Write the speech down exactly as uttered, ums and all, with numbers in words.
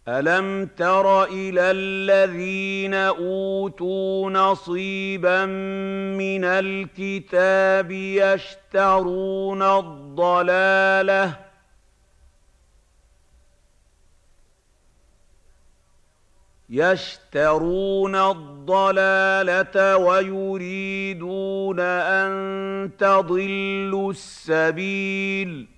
أَلَمْ تَرَ إِلَى الَّذِينَ أُوتُوا نَصِيبًا مِّنَ الْكِتَابِ يَشْتَرُونَ الضَّلَالَةَ يَشْتَرُونَ الضَّلَالَةَ وَيُرِيدُونَ أَن تَضِلُّوا السَّبِيلَ